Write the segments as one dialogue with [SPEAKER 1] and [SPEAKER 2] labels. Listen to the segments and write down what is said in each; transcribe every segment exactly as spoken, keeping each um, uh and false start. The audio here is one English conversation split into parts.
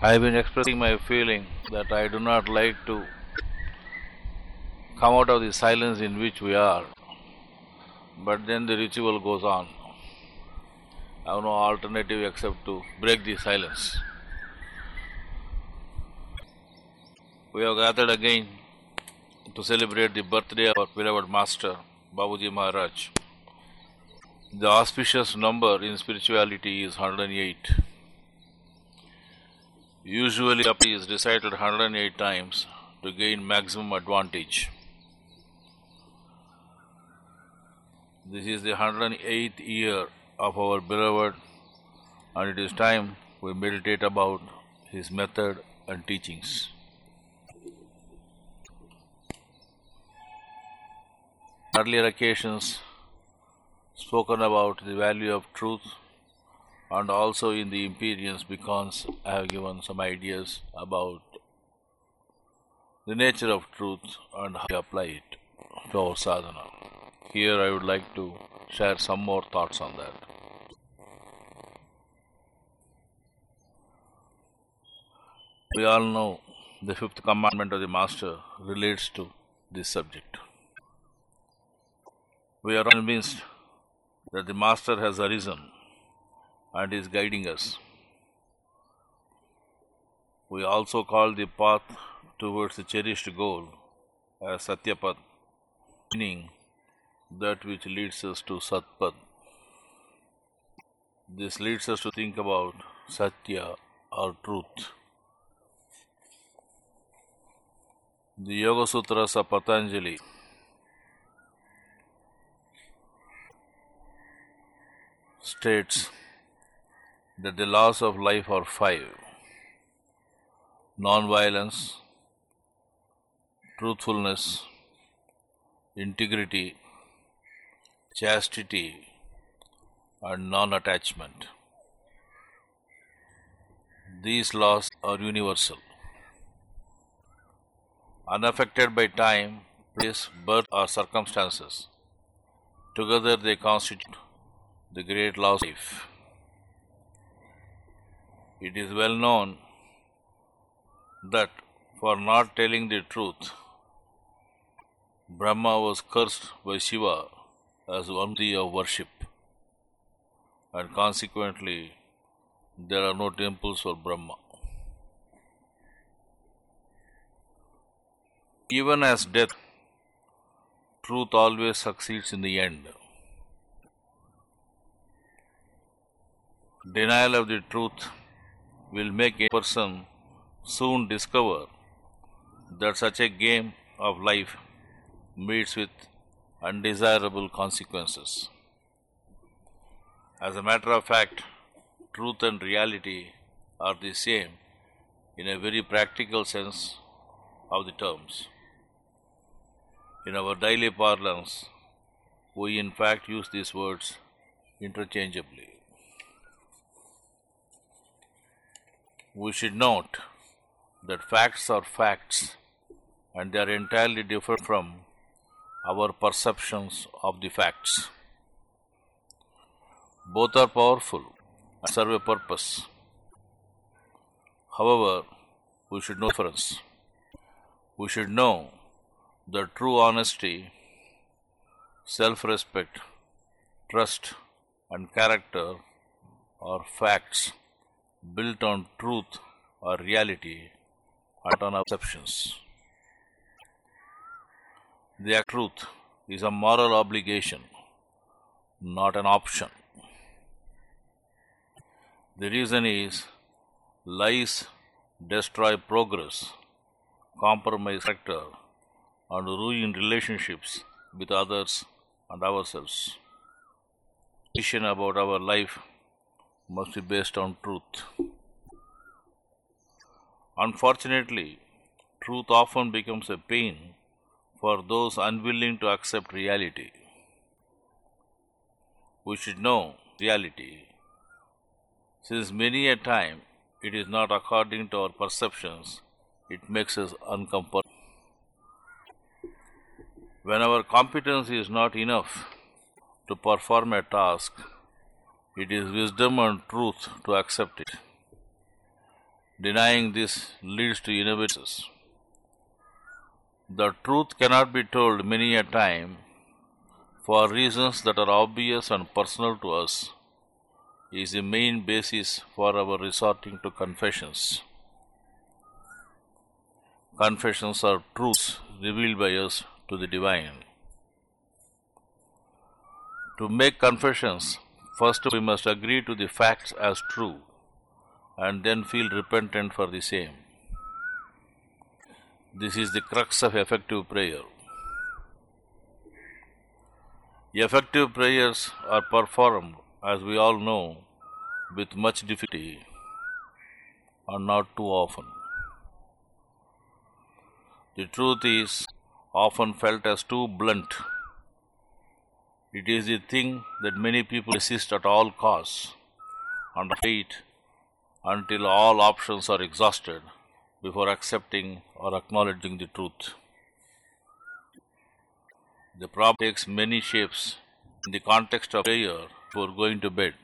[SPEAKER 1] I've been expressing my feeling that I do not like to come out of the silence in which we are, but then the ritual goes on. I have no alternative except to break the silence. We have gathered again to celebrate the birthday of our beloved Master, Babuji Maharaj. The auspicious number in spirituality is one hundred eight. Usually, Japa is recited one hundred eight times to gain maximum advantage. This is the one hundred eighth year of our beloved, and it is time we meditate about his method and teachings. Earlier occasions spoken about the value of truth, and also in the Imperience because I have given some ideas about the nature of truth and how to apply it to our sadhana. Here I would like to share some more thoughts on that. We all know the fifth commandment of the Master relates to this subject. We are convinced that the Master has arisen and is guiding us. We also call the path towards the cherished goal as Satyapath, meaning that which leads us to Satpad. This leads us to think about Satya or truth. The Yoga Sutras of Patanjali states that the laws of life are five: non-violence, truthfulness, integrity, chastity, and non-attachment. These laws are universal, unaffected by time, place, birth, or circumstances. Together they constitute the great laws of life. It is well known that for not telling the truth, Brahma was cursed by Shiva as worthy of worship, and consequently there are no temples for Brahma. Even as death, truth always succeeds in the end. Denial of the truth will make a person soon discover that such a game of life meets with undesirable consequences. As a matter of fact, truth and reality are the same in a very practical sense of the terms. In our daily parlance, we in fact use these words interchangeably. We should note that facts are facts and they are entirely different from our perceptions of the facts. Both are powerful and serve a purpose. However, we should know the difference. We should know that true honesty, self-respect, trust, and character are facts built on truth or reality, not on perceptions. The act of truth is a moral obligation, not an option. The reason is lies destroy progress, compromise character, and ruin relationships with others and ourselves. Decision about our life must be based on truth. Unfortunately, truth often becomes a pain for those unwilling to accept reality. We should know reality, since many a time it is not according to our perceptions, it makes us uncomfortable. When our competence is not enough to perform a task, it is wisdom and truth to accept it. Denying this leads to innovations. The truth cannot be told many a time for reasons that are obvious and personal to us is the main basis for our resorting to confessions. Confessions are truths revealed by us to the divine. To make confessions, first we must agree to the facts as true and then feel repentant for the same. This is the crux of effective prayer. Effective prayers are performed, as we all know, with much difficulty and not too often. The truth is often felt as too blunt. It is the thing that many people resist at all costs and wait until all options are exhausted before accepting or acknowledging the truth. The problem takes many shapes in the context of prayer before going to bed.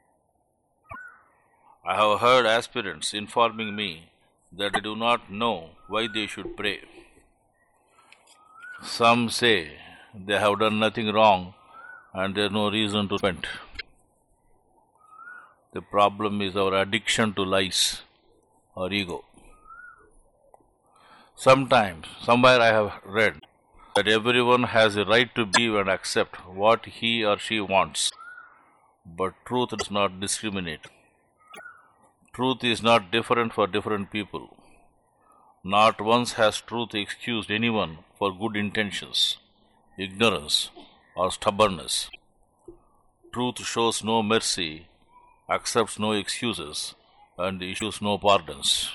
[SPEAKER 1] I have heard aspirants informing me that they do not know why they should pray. Some say they have done nothing wrong and there is no reason to repent. The problem is our addiction to lies or ego. Sometimes, somewhere I have read that everyone has a right to believe and accept what he or she wants, but truth does not discriminate. Truth is not different for different people. Not once has truth excused anyone for good intentions, ignorance, or stubbornness. Truth shows no mercy, accepts no excuses, and issues no pardons.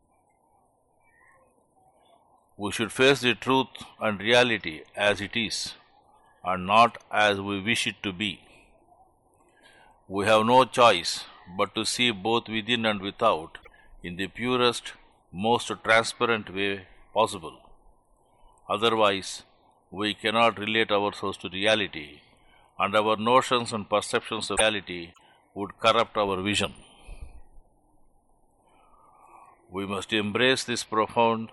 [SPEAKER 1] We should face the truth and reality as it is, and not as we wish it to be. We have no choice but to see both within and without in the purest, most transparent way possible. Otherwise, we cannot relate ourselves to reality, and our notions and perceptions of reality would corrupt our vision. We must embrace this profound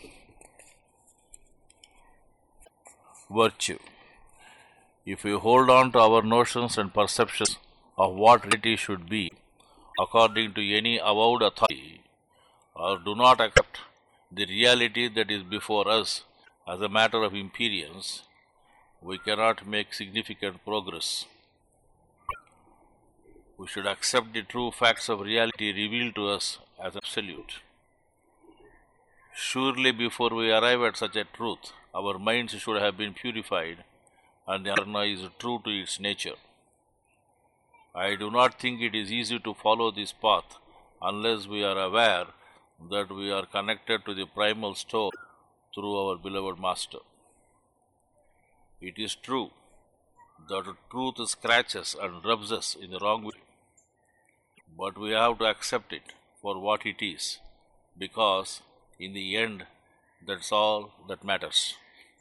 [SPEAKER 1] virtue. If we hold on to our notions and perceptions of what reality should be, according to any avowed authority, or do not accept the reality that is before us as a matter of imperience, we cannot make significant progress. We should accept the true facts of reality revealed to us as absolute. Surely before we arrive at such a truth, our minds should have been purified and the Nirvana is true to its nature. I do not think it is easy to follow this path unless we are aware that we are connected to the primal store through our beloved Master. It is true that truth scratches and rubs us in the wrong way, but we have to accept it for what it is, because in the end, that's all that matters.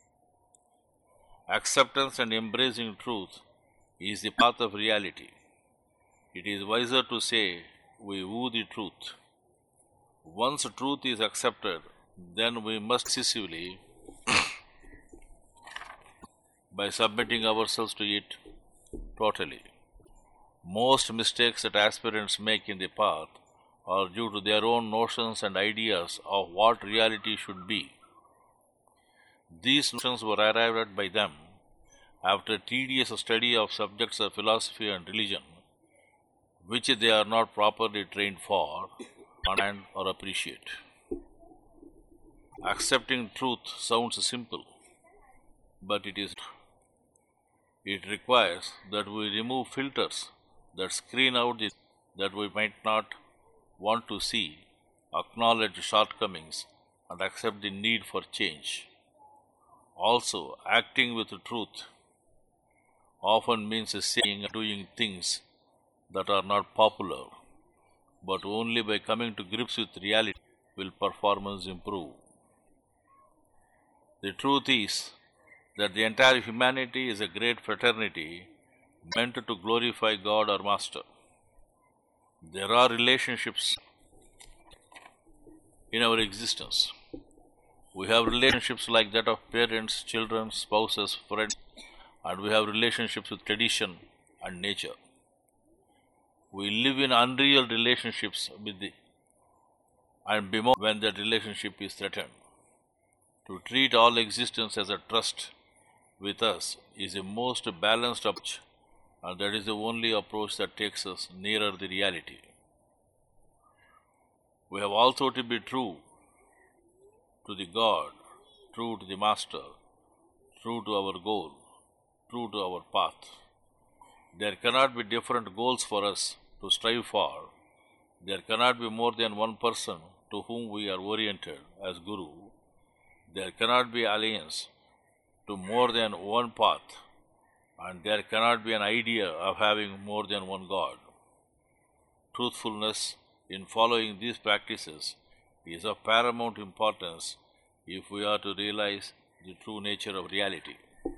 [SPEAKER 1] Acceptance and embracing truth is the path of reality. It is wiser to say we woo the truth. Once truth is accepted, then we must excessively by submitting ourselves to it totally. Most mistakes that aspirants make in the path are due to their own notions and ideas of what reality should be. These notions were arrived at by them after tedious study of subjects of philosophy and religion, which they are not properly trained for, understand or appreciate. Accepting truth sounds simple, but it is. It requires that we remove filters that screen out the that we might not want to see, acknowledge shortcomings, and accept the need for change. Also, acting with truth often means saying and doing things that are not popular, but only by coming to grips with reality will performance improve. The truth is that the entire humanity is a great fraternity meant to glorify God or Master. There are relationships in our existence. We have relationships like that of parents, children, spouses, friends, and we have relationships with tradition and nature. We live in unreal relationships with the and bemoan when that relationship is threatened. To treat all existence as a trust with us is a most balanced approach, and that is the only approach that takes us nearer the reality. We have also to be true to the God, true to the Master, true to our goal, true to our path. There cannot be different goals for us to strive for. There cannot be more than one person to whom we are oriented as Guru. There cannot be alliance to more than one path, and there cannot be an idea of having more than one God. Truthfulness in following these practices is of paramount importance if we are to realize the true nature of reality.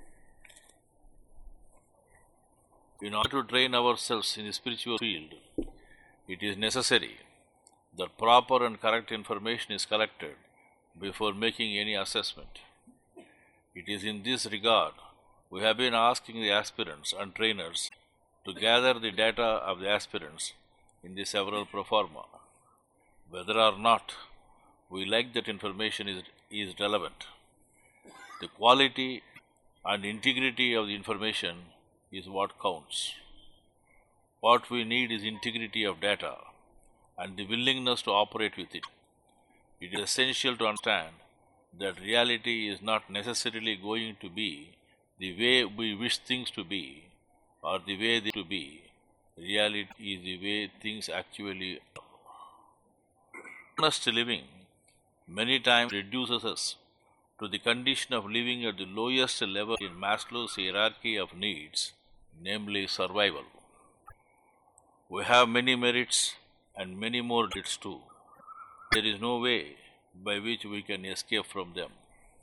[SPEAKER 1] In order to train ourselves in the spiritual field, it is necessary that proper and correct information is collected before making any assessment. It is in this regard we have been asking the aspirants and trainers to gather the data of the aspirants in the several proforma. Whether or not we like that information is, is relevant. The quality and integrity of the information is what counts. What we need is integrity of data and the willingness to operate with it. It is essential to understand that reality is not necessarily going to be the way we wish things to be or the way they to be. Reality is the way things actually are. Honest living many times reduces us to the condition of living at the lowest level in Maslow's hierarchy of needs, namely survival. We have many merits and many more deeds too. There is no way by which we can escape from them.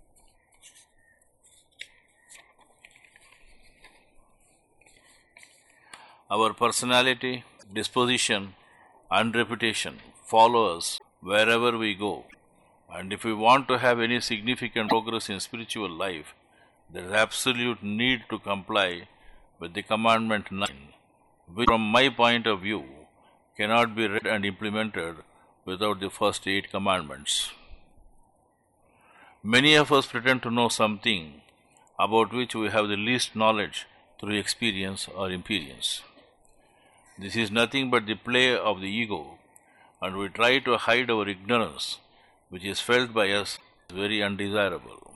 [SPEAKER 1] Our personality, disposition, and reputation follow us wherever we go. And if we want to have any significant progress in spiritual life, there is absolute need to comply with the commandment nine, which from my point of view cannot be read and implemented without the first eight commandments. Many of us pretend to know something about which we have the least knowledge through experience or imperience. This is nothing but the play of the ego, and we try to hide our ignorance, which is felt by us as very undesirable.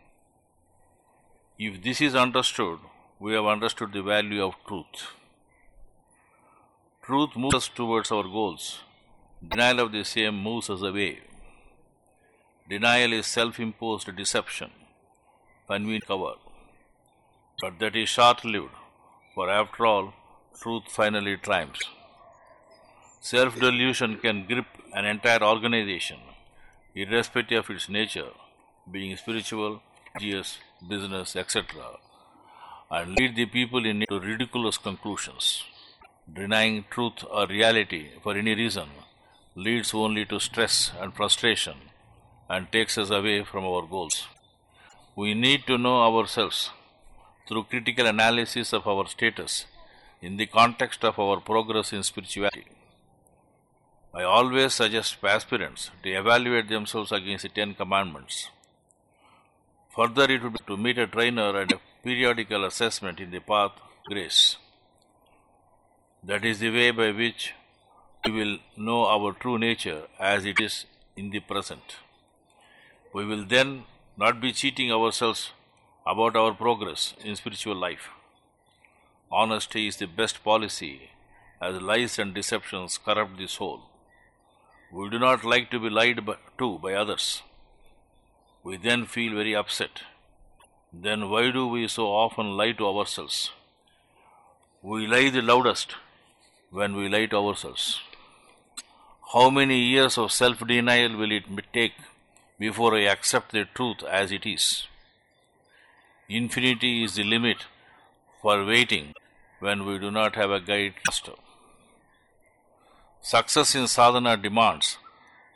[SPEAKER 1] If this is understood, we have understood the value of truth. Truth moves us towards our goals. Denial of the same moves us away. Denial is self-imposed deception, convenient cover. But that is short-lived, for after all, truth finally triumphs. Self-delusion can grip an entire organization, irrespective of its nature, being spiritual, religious, business, et cetera, and lead the people in it to ridiculous conclusions. Denying truth or reality for any reason leads only to stress and frustration and takes us away from our goals. We need to know ourselves through critical analysis of our status in the context of our progress in spirituality. I always suggest aspirants to evaluate themselves against the Ten Commandments. Further, it would be to meet a trainer and a periodical assessment in the path of grace. That is the way by which we will know our true nature as it is in the present. We will then not be cheating ourselves about our progress in spiritual life. Honesty is the best policy, as lies and deceptions corrupt the soul. We do not like to be lied to by others. We then feel very upset. Then why do we so often lie to ourselves? We lie the loudest when we lie to ourselves. How many years of self-denial will it take before I accept the truth as it is? Infinity is the limit for waiting when we do not have a guide master. Success in sadhana demands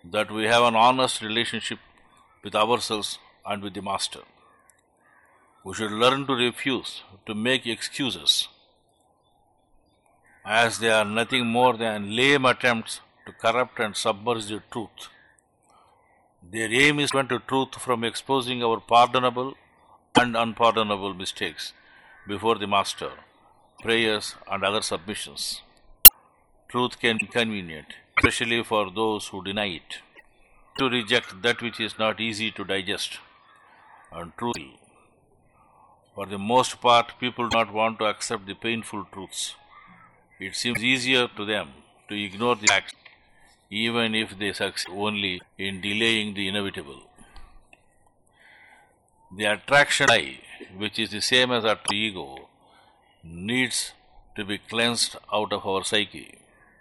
[SPEAKER 1] that we have an honest relationship with ourselves and with the Master. We should learn to refuse to make excuses, as they are nothing more than lame attempts to corrupt and submerge the truth. Their aim is to prevent truth from exposing our pardonable and unpardonable mistakes before the Master, prayers and other submissions. Truth can be inconvenient, especially for those who deny it. To reject that which is not easy to digest, and truth. For the most part, people do not want to accept the painful truths. It seems easier to them to ignore the facts, even if they succeed only in delaying the inevitable. The attraction lie, which is the same as our ego, needs to be cleansed out of our psyche.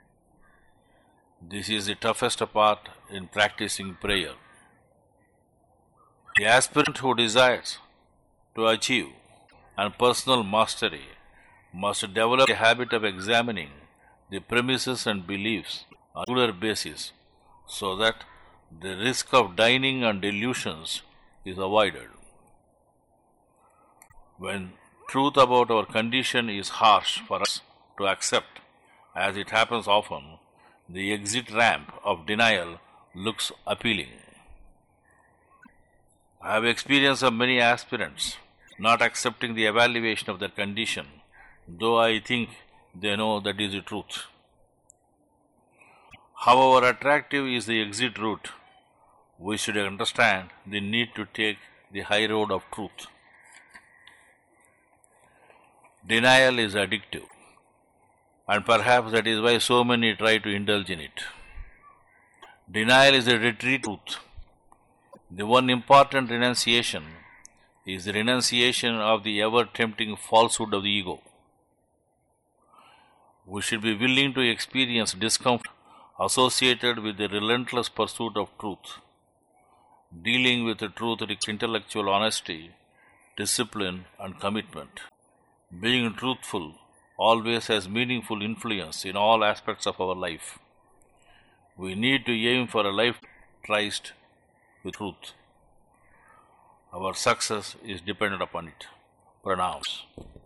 [SPEAKER 1] This is the toughest part in practicing prayer. The aspirant who desires to achieve and personal mastery must develop a habit of examining the premises and beliefs on a regular basis so that the risk of dining on delusions is avoided. When truth about our condition is harsh for us to accept, as it happens often, the exit ramp of denial looks appealing. I have experience of many aspirants not accepting the evaluation of their condition, though I think they know that is the truth. However attractive is the exit route, we should understand the need to take the high road of truth. Denial is addictive, and perhaps that is why so many try to indulge in it. Denial is a retreat truth. The one important renunciation is the renunciation of the ever-tempting falsehood of the ego. We should be willing to experience discomfort associated with the relentless pursuit of truth. Dealing with the truth requires intellectual honesty, discipline, and commitment. Being truthful always has meaningful influence in all aspects of our life. We need to aim for a life traced with truth. Our success is dependent upon it. Pranams.